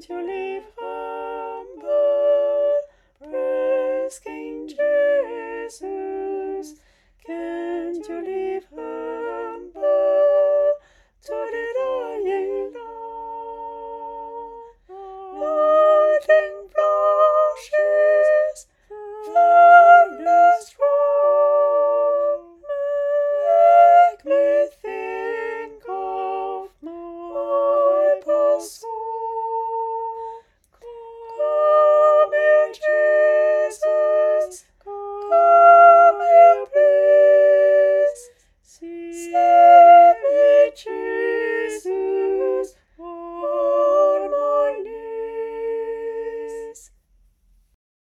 Can't you live humble? Praise King Jesus. Can't you live humble to the dying Lord? Lord, King